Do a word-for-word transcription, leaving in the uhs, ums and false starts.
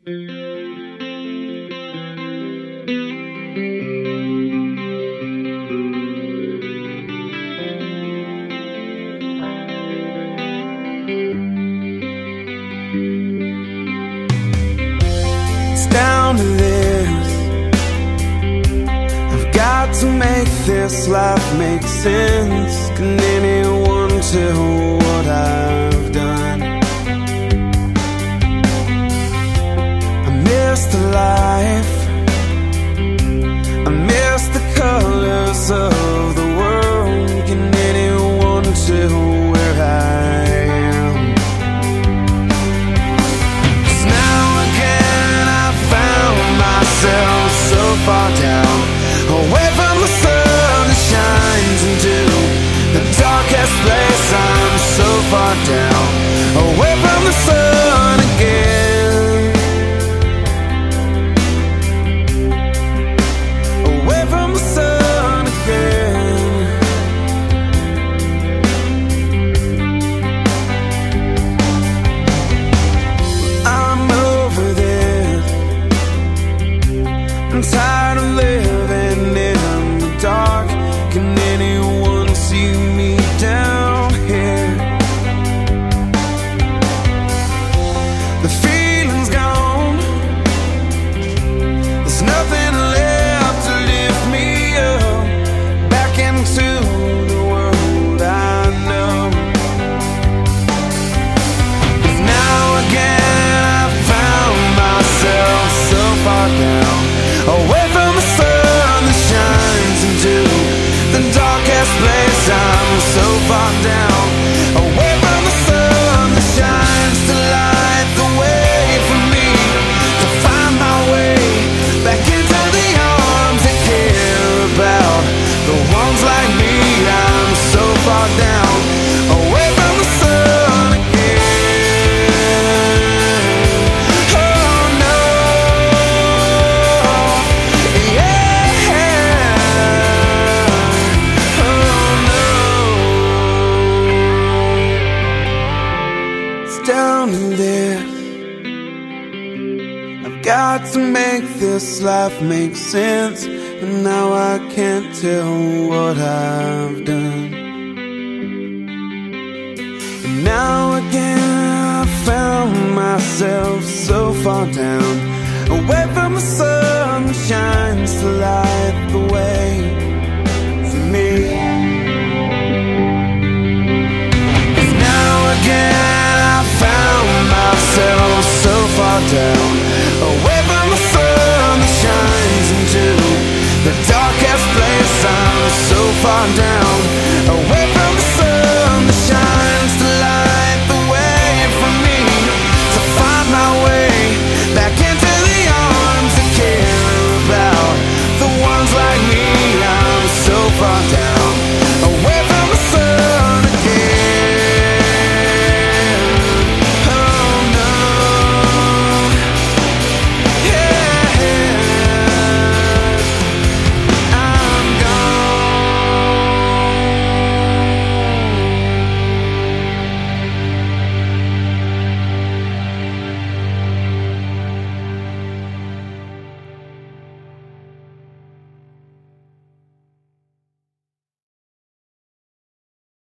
It's down to this. I've got to make this life make sense. Can anyone tell what I've done? I miss the life, I miss the colors of the world. Can anyone tell where I am? 'Cause now again I found myself so far down, away from the sun that shines into the darkest place. I'm so far down, away from the sun again, away from the sun again. I'm over this, I'm tired of living in the dark. Can anyone see me down here? The feeling's gone, there's nothing left to lift me up back into the world I know. 'Cause now again I found myself so far down, away from the sun that shines into the darkest place. I'm so far down, away from the sun that shines to light the way for me to find my way back into the arms that care about the ones like me. I'm so far down, away from the sun again. Oh no, yeah, oh no. It's down to this. I've got to make this life make sense, and now I can't tell what I've done. And now again I found myself so far down, away from the sun that shines to light the way for me. 'Cause now again I found myself so far down, away from the sun that shines into the darkest place. I'm so far down, away